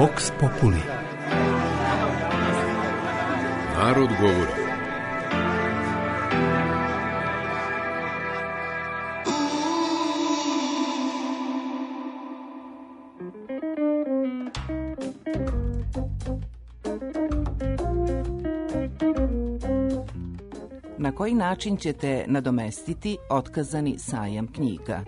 Vox Populi. Narod govori. Na koji način ćete nadomestiti otkazani sajam knjiga?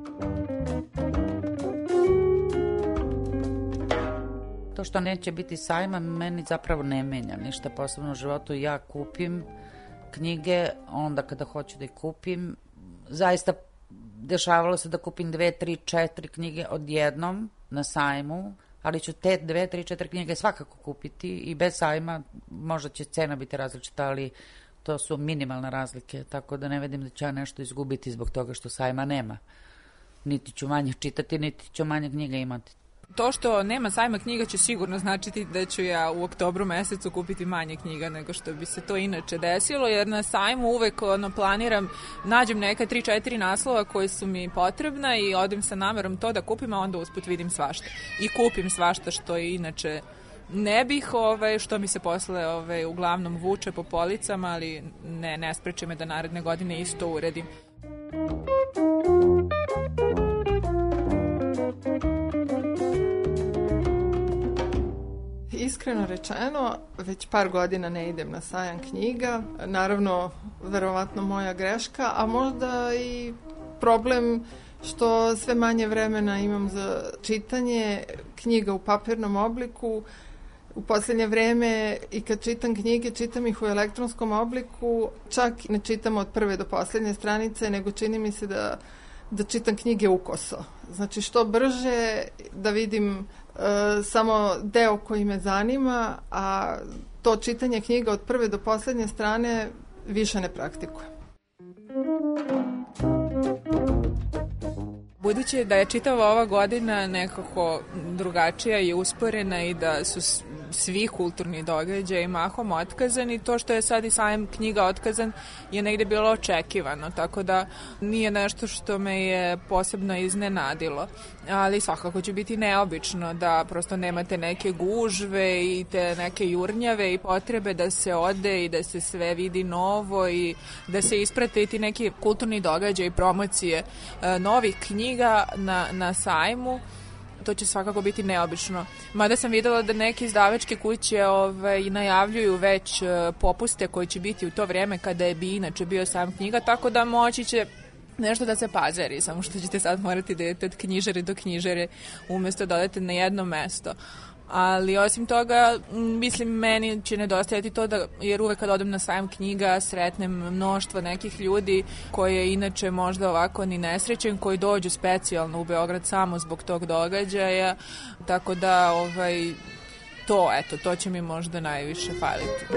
To što neće biti sajma meni zapravo ne menja ništa posebno u životu. Ja kupim knjige onda kada hoću da ih kupim. Zaista dešavalo se da kupim 2, 3, 4 knjige odjednom na sajmu, ali ću te 2, 3, 4 knjige svakako kupiti i bez sajma. Možda će cena biti različita, ali to su minimalne razlike, tako da ne vidim da ću ja nešto izgubiti zbog toga što sajma nema. Niti ću manje čitati, niti ću manje knjiga imati. To što nema sajma knjiga će sigurno značiti da ću ja u oktobru mesecu kupiti manje knjiga nego što bi se to inače desilo, jer na sajmu uvek planiram, nađem neka 3-4 naslova koji su mi potrebna i odem sa namerom to da kupim, a onda usput vidim svašta. I kupim svašta što je inače ne bih, što mi se posle uglavnom vuče po policama, ali ne spreče me da naredne godine isto uredim. Iskreno rečeno, već par godina ne idem na sajam knjiga. Naravno, verovatno moja greška, a možda i problem što sve manje vremena imam za čitanje knjiga u papirnom obliku. U posljednje vreme i kad čitam knjige, čitam ih u elektronskom obliku, čak ne čitam od prve do posljednje stranice, nego čini mi se da čitam knjige ukoso. Znači što brže da vidim samo deo koji me zanima, a to čitanje knjiga od prve do posljednje strane više ne praktikujem. Budući da je čitava ova godina nekako drugačija i usporena i da su svi kulturni događaji mahom otkazani, to što je sad i sajam knjiga otkazan je negde bilo očekivano, tako da nije nešto što me je posebno iznenadilo. Ali svakako će biti neobično da prosto nemate neke gužve i te neke jurnjave i potrebe da se ode i da se sve vidi novo i da se isprate i ti neki kulturni događaji i promocije novih knjiga na sajmu. To će svakako biti neobično. Mada sam videla da neke izdavačke kuće najavljuju već popuste koji će biti u to vrijeme kada je bi inače bio sajam knjiga, tako da moći će nešto da se pazari, samo što ćete sad morati da idete od knjižare do knjižare umjesto da odete na jedno mesto. Ali osim toga, mislim, meni će nedostajati to jer uvek kad odem na sajam knjiga sretnem mnoštvo nekih ljudi koje inače možda ovako ni nesrećen, koji dođu specijalno u Beograd samo zbog tog događaja, tako da to će mi možda najviše faliti.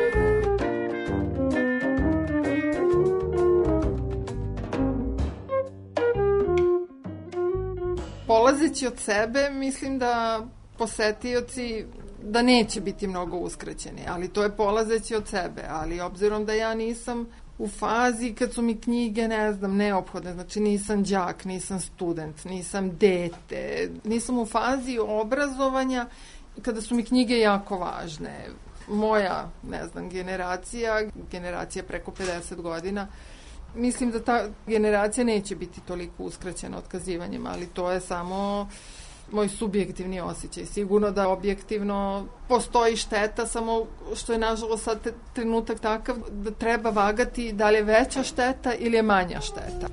Polazeći od sebe, mislim da posetioci da neće biti mnogo uskraćeni, ali to je polazeći od sebe, ali obzirom da ja nisam u fazi kad su mi knjige, neophodne, znači nisam đak, nisam student, nisam dete, nisam u fazi obrazovanja kada su mi knjige jako važne. Moja, generacija preko 50 godina, mislim da ta generacija neće biti toliko uskraćena otkazivanjem, ali to je samo moj subjektivni osjećaj. Sigurno da objektivno postoji šteta, samo što je nažalost sad trenutak takav da treba vagati da li je veća šteta ili je manja šteta.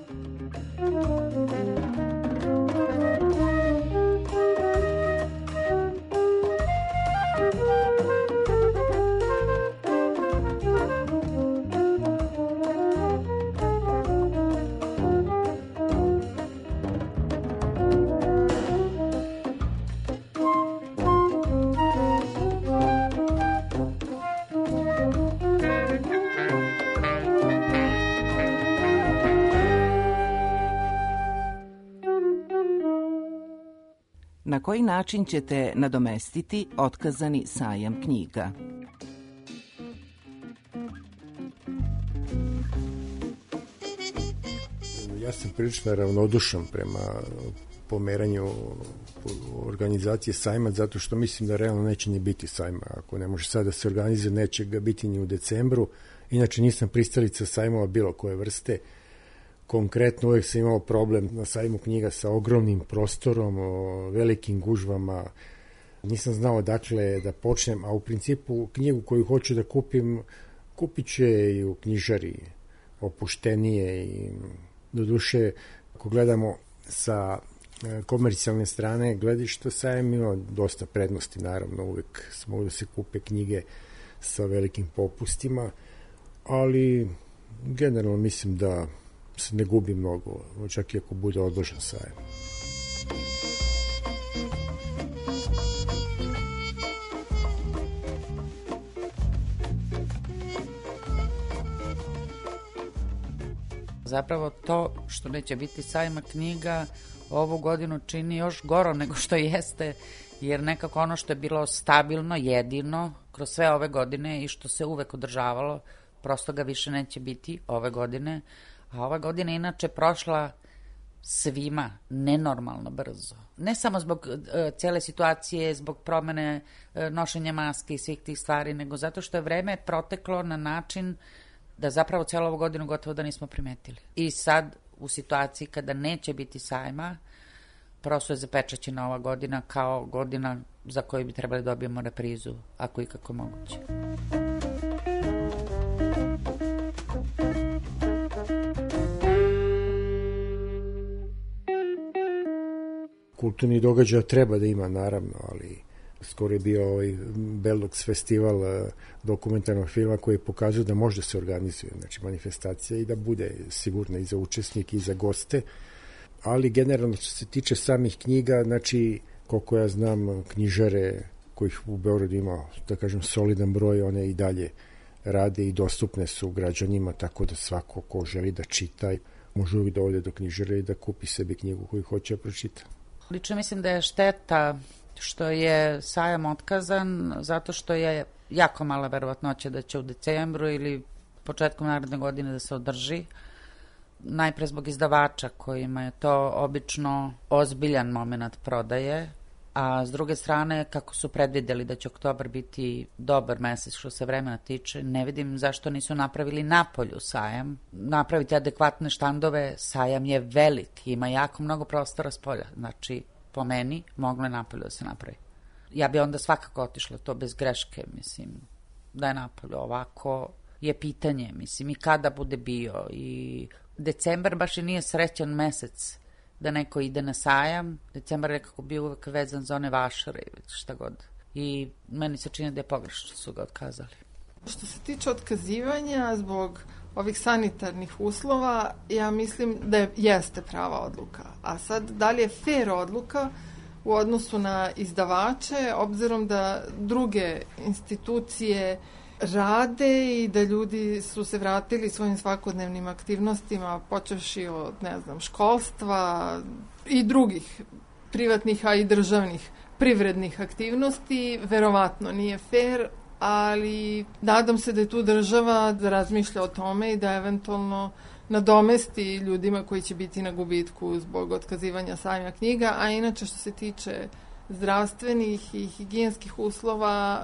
Na koji način ćete nadomestiti otkazani sajam knjiga? Ja sam prilično ravnodušan prema pomeranju organizacije sajma, zato što mislim da realno neće ni biti sajma. Ako ne može sad da se organizuje, neće ga biti ni u decembru. Inače nisam pristalica sajmova bilo koje vrste. Konkretno uvijek sam imao problem na sajmu knjiga sa ogromnim prostorom, velikim gužvama. Nisam znao dakle da počnem, a u principu knjigu koju hoću da kupim, kupit će i u knjižari opuštenije i doduše ako gledamo sa komercijalne strane gledišta, sajam ima dosta prednosti, naravno uvek mogu da se kupe knjige sa velikim popustima, ali generalno mislim da se ne gubi mnogo, čak i ako bude odložen sajam. Zapravo to što neće biti sajma knjiga ovu godinu čini još goro nego što jeste, jer nekako ono što je bilo stabilno, jedino kroz sve ove godine i što se uvek održavalo, prosto ga više neće biti ove godine, a ova godina inače prošla svima nenormalno brzo. Ne samo zbog cele situacije, zbog promene nošenja maske i svih tih stvari, nego zato što je vreme proteklo na način da zapravo celu ovu godinu gotovo da nismo primetili. I sad, u situaciji kada neće biti sajma, prosto je zapečaćena ova godina kao godina za koju bi trebali dobijemo reprizu, ako i kako moguće. Kulturni događaj treba da ima, naravno, ali skoro je bio ovaj Belux festival dokumentarnog filma koji pokazuje da može se organizuje, znači manifestacija i da bude sigurna i za učesnike i za goste, ali generalno što se tiče samih knjiga, znači koliko ja znam knjižare kojih u Beogradu ima, da kažem, solidan broj, one i dalje rade i dostupne su građanima, tako da svako ko želi da čita može uvijek da ode do knjižare i da kupi sebi knjigu koju hoće da pročita. Lično mislim da je šteta što je sajam otkazan, zato što je jako mala verovatnoća da će u decembru ili početkom naredne godine da se održi. Najpre zbog izdavača kojima je to obično ozbiljan moment prodaje, a s druge strane kako su predvideli da će oktobar biti dobar mesec što se vremena tiče, ne vidim zašto nisu napravili napolju sajam. Napraviti adekvatne štandove, sajam je velik, ima jako mnogo prostora s polja, znači po meni moglo je napolju da se napravi. Ja bi onda svakako otišla to bez greške, mislim, da je napolju. Ovako je pitanje, mislim, i kada bude bio. I decembar baš i nije srećan mesec da neko ide na sajam. Decembar je nekako bio uvek vezan za one vašare i šta god. I meni se čini da je pogrešno što su ga otkazali. Što se tiče otkazivanja zbog ovih sanitarnih uslova, ja mislim da jeste prava odluka. A sad, da li je fair odluka u odnosu na izdavače, obzirom da druge institucije rade i da ljudi su se vratili svojim svakodnevnim aktivnostima, počevši od, ne znam, školstva i drugih privatnih, a i državnih privrednih aktivnosti, verovatno nije fair, ali nadam se da je tu država da razmišlja o tome i da eventualno nadomesti ljudima koji će biti na gubitku zbog otkazivanja sajma knjiga, a inače što se tiče zdravstvenih i higijenskih uslova,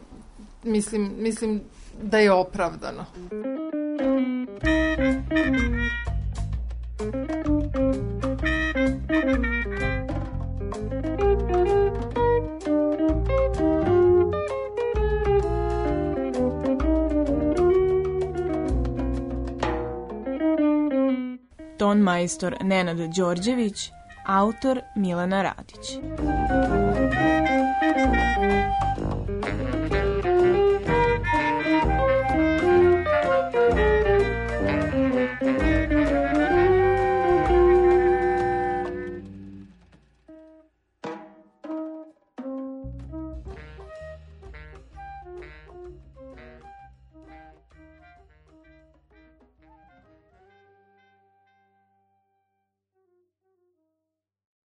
mislim da je opravdano. Ton majstor Nenad Đorđević, autor Milena Radić.